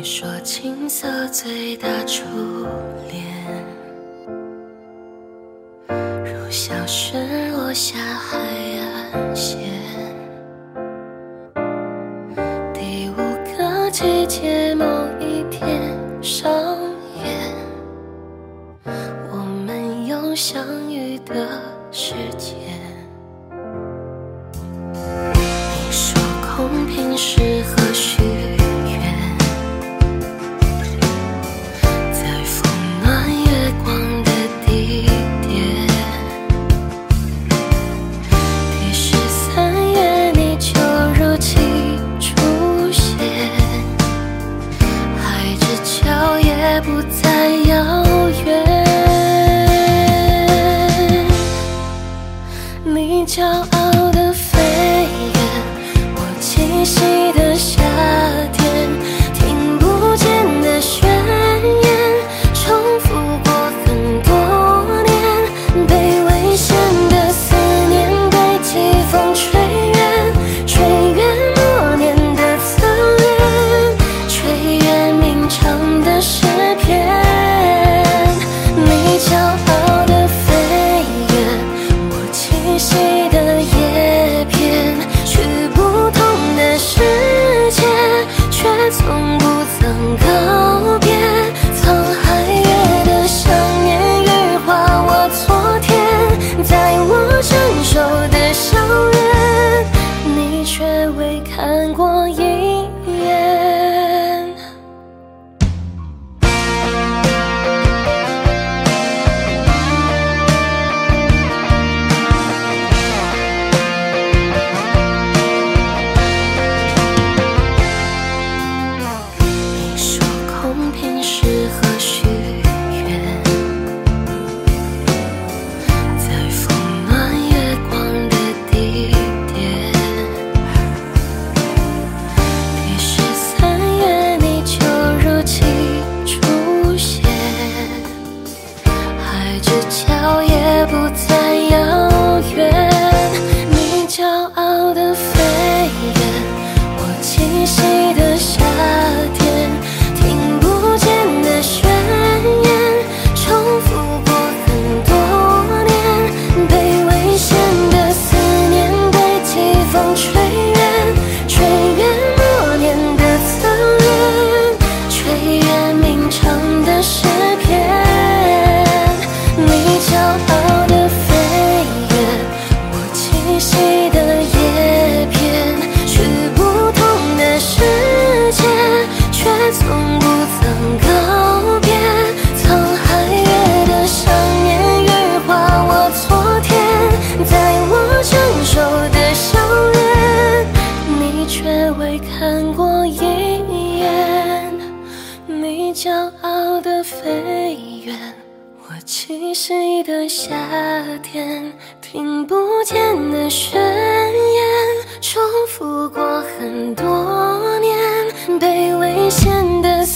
说青涩最大初恋，如消失落下海岸线。第5个季节某一天上演，我们有相遇的时间。你说空瓶适合许愿，在风暖月光的地点。第13月你就如期出现，海之角也不再遥远。你骄傲的飞远，我栖息的夏天，听不见的宣言，重复过很多年，被危险的思念被季风吹远，吹远多年的侧脸，吹远鸣唱的诗篇。你骄傲的飞远，我栖息的叶片，去不同的世界，却从不曾告别。沧海月的想念羽化我昨天，在我成熟的校园，你却未看过一眼。你说空瓶适合许愿，在风暖月光的地点。第13月你就如期出现，海之角也不再遥远。你骄傲的飞远，我栖息的夏天，听不见的宣言，重复过很多年，被危险的思念被季风吹远，吹远多年的侧脸，吹远鸣唱的诗篇。你骄傲的飞远，我栖息的叶片，去不同的世界，却从不曾告别。沧海月的想念羽化我昨天，在我成熟的校园，你却未看过一眼。你骄傲的飞远，我栖息的夏天，听不见的宣言，重复过很多年，被危险的